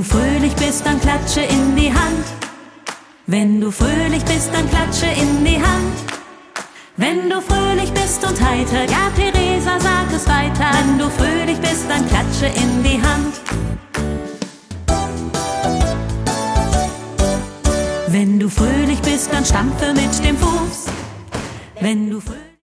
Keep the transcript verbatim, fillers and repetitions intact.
du fröhlich bist, dann klatsche in die Hand. Wenn du fröhlich bist, dann klatsche in die Hand. Wenn du fröhlich bist und heiter, ja Theresa, sag es weiter. Wenn du fröhlich bist, dann klatsche in die Hand. Wenn du fröhlich bist, dann stampfe mit dem Fuß. Wenn du fröhlich